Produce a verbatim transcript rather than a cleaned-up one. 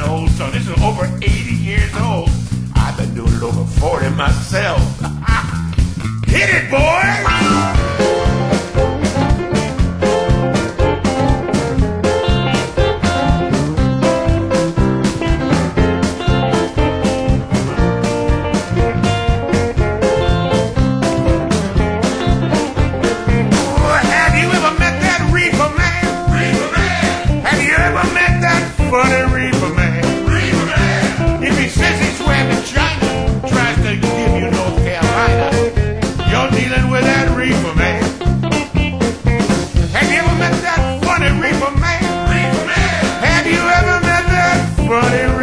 old song. This is over eighty years old. I've been doing it over forty myself. Hit it, boy! Funny reefer man. Reefer man. If he says he swam in China, tries to give you North Carolina, you're dealing with that reefer man. Have you ever met that funny reefer man? Reefer man. Have you ever met that funny